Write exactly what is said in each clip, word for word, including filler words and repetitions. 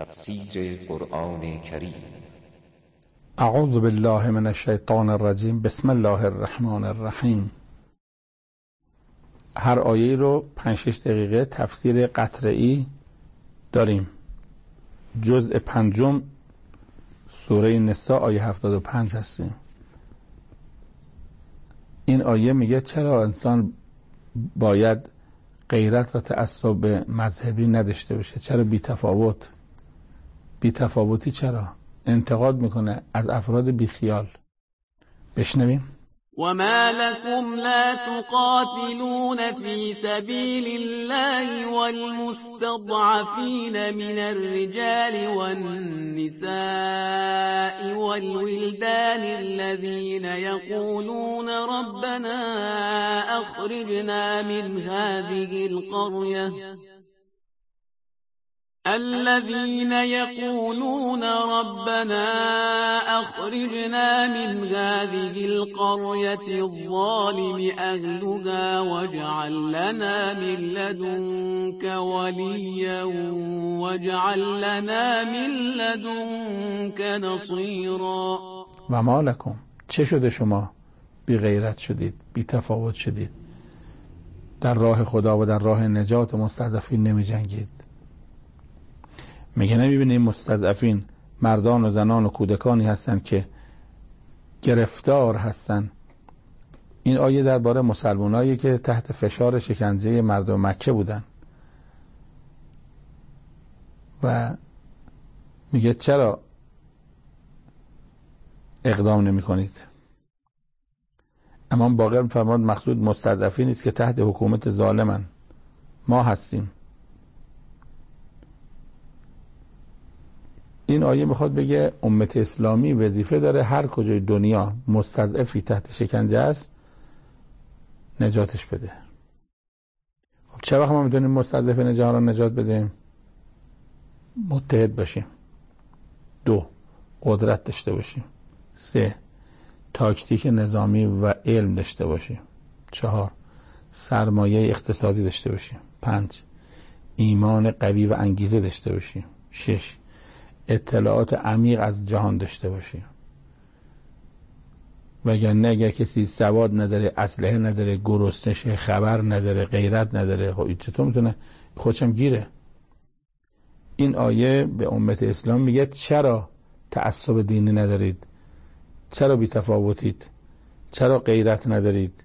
تفسیر قرآن کریم. اعوذ بالله من الشیطان الرجیم. بسم الله الرحمن الرحیم. هر آیه رو پنج شش دقیقه تفسیر قطره‌ای داریم. جزء پنجم سوره نساء آیه هفتاد و پنج هستیم. این آیه میگه چرا انسان باید غیرت و تعصب مذهبی نداشته باشه؟ چرا بی‌تفاوت؟ بی‌تفاوتی چرا؟ انتقاد میکنه از افراد بیخیال. بشنویم. وما لكم لا تقاتلون في سبيل الله والمستضعفين من الرجال والنساء والولدان الذين يقولون ربنا أخرجنا من هذه القرية الذين يقولون ربنا أخرجنا من هذه القرية الظالم أهلها واجعل لنا من لدنك وليا واجعل لنا من لدنك نصيرا. و ما لکم، چه شده شما بی غیرت شدید، بی تفاوت شدید، در راه خدا و در راه نجات مستضعفین نمی جنگید؟ میگه نمیبینیم مستضعفین مردان و زنان و کودکانی هستن که گرفتار هستن. این آیه درباره مسلمانایی که تحت فشار شکنجه مردم مکه بودن و میگه چرا اقدام نمی کنید؟ امام باقر فرمود مقصود مستضعفین نیست که تحت حکومت ظالمن. ما هستیم. این آیه میخواد بگه امت اسلامی وظیفه داره هر کجای دنیا مستضعفی تحت شکنجه است نجاتش بده. خب چه وقت ما میتونیم مستضعفین جهان را نجات بدیم؟ متحد باشیم. دو، قدرت داشته باشیم. سه، تاکتیک نظامی و علم داشته باشیم. چهار، سرمایه اقتصادی داشته باشیم. پنج، ایمان قوی و انگیزه داشته باشیم. شش، اطلاعات عمیق از جهان داشته باشیم. وگرنه اگر کسی سواد نداره، اسلحه نداره، گرسنشه، خبر نداره، غیرت نداره، خب چطور میتونه خودشم گیره؟ این آیه به امت اسلام میگه چرا تعصب دینی ندارید؟ چرا بی‌تفاوتید؟ چرا غیرت ندارید؟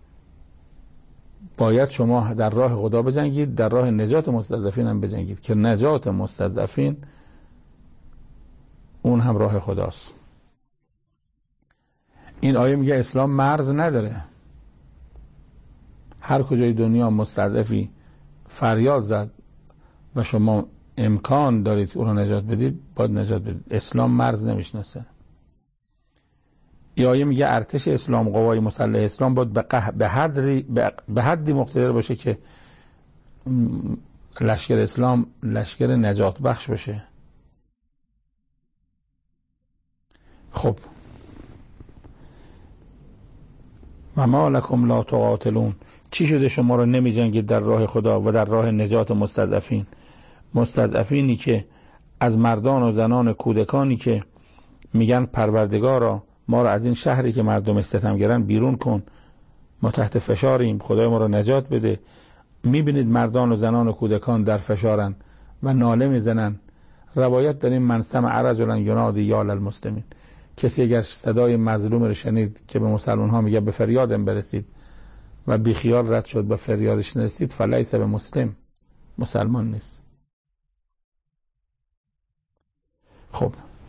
باید شما در راه خدا بجنگید، در راه نجات مستضعفین هم بجنگید که نجات مستضعفین اون هم راه خداست. این آیه میگه اسلام مرز نداره. هر کجای دنیا مستضعفی فریاد زد و شما امکان دارید اون رو نجات بدید، باید نجات بدید. اسلام مرز نمیشناسه. این آیه میگه ارتش اسلام، قوای مسلح اسلام باید به حدی به حدی مقتدر باشه که لشکر اسلام لشکر نجات بخش باشه. خب و ما لکم لا تقاتلون، چی شده شما رو نمی جنگید در راه خدا و در راه نجات مستضعفین؟ مستضعفینی که از مردان و زنان کودکانی که میگن پروردگارا ما رو از این شهری که مردم ستمگرن بیرون کن، ما تحت فشاریم، خدای ما رو نجات بده. میبینید مردان و زنان و کودکان در فشارن و ناله میزنن. روایت داریم من سمع رجلا ینادی یا للمسلمین، کسی اگر صدای مظلوم رو شنید که به مسلمان ها میگه به فریادم برسید و بیخیال رد شد به فریادش نرسید، فلیس به مسلم، مسلمان نیست. خب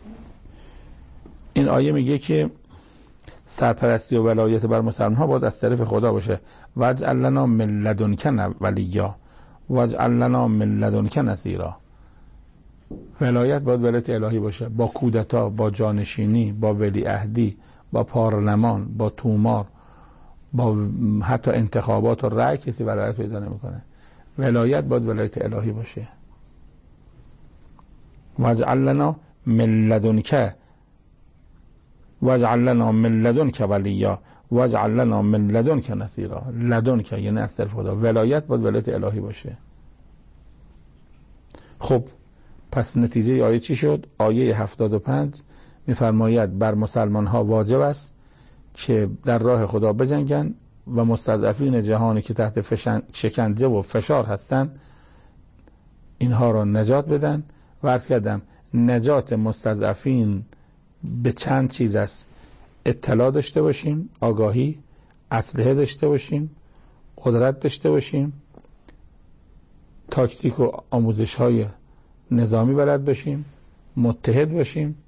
این آیه میگه که سرپرستی و ولایت بر مسلمان ها باید از طرف خدا باشه. واجعل لنا من لدنک ولیا واجعل لنا من لدنک نصیرا. ولایت باید ولایت الهی باشه، با کودتا، با جانشینی، با ولیعهدی، با پارلمان، با تومار، با حتی انتخابات و رأی کسی ولایت پیدا نمیکنه. ولایت باید ولایت الهی باشه. واجعل لنا من لدنک واجعل لنا من لدنک ولیا واجعل لنا من لدنک نصیرا. لدنک یعنی از طرف خدا. ولایت باید ولایت الهی باشه. خب پس نتیجه آیه چی شد؟ آیه هفتاد و پنج میفرماید بر مسلمان ها واجب است که در راه خدا بجنگن و مستضعفین جهانی که تحت شکنجه و فشار هستند اینها را نجات بدن. و عرض کردم نجات مستضعفین به چند چیز است: اطلاع داشته باشیم، آگاهی، اسلحه داشته باشیم، قدرت داشته باشیم، تاکتیک و آموزش های نظامی بلد باشیم، متحد باشیم.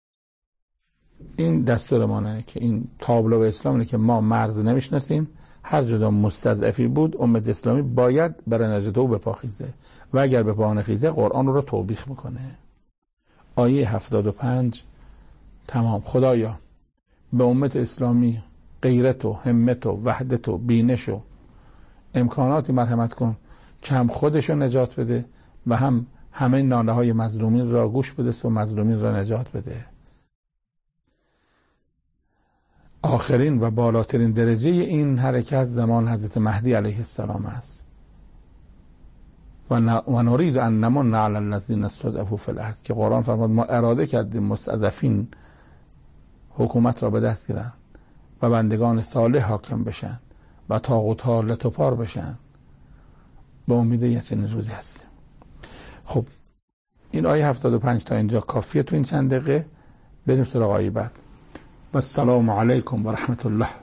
این دستور ما نه که این تابلو اسلام نه که ما مرز نمیشناسیم، هر جدا مستضعفی بود امت اسلامی باید برای نجات او بپاخیزه و اگر به پا نخیزه قرآن رو توبیخ میکنه. آیه هفتاد و پنج تمام. خدایا به امت اسلامی غیرت و همت و وحدت و بینش و امکاناتی مرحمت کن که هم خودشو نجات بده و هم همه ناله های مظلومین را گوش بده و مظلومین را نجات بده. آخرین و بالاترین درجه این حرکت زمان حضرت مهدی علیه السلام است. و نرید ان نمن علی الذین استضعفوا فی الارض که قرآن فرمود ما اراده کردیم مستضعفین حکومت را به دست گیرن و بندگان صالح حاکم بشن و طاغوت ها لتوپار بشن. به امید یه چنین روزی هستیم. خب این آیه هفتاد و پنج تا اینجا کافیه تو این چند دقیقه. بریم سراغ آیه بعد. و السلام علیکم و رحمت الله.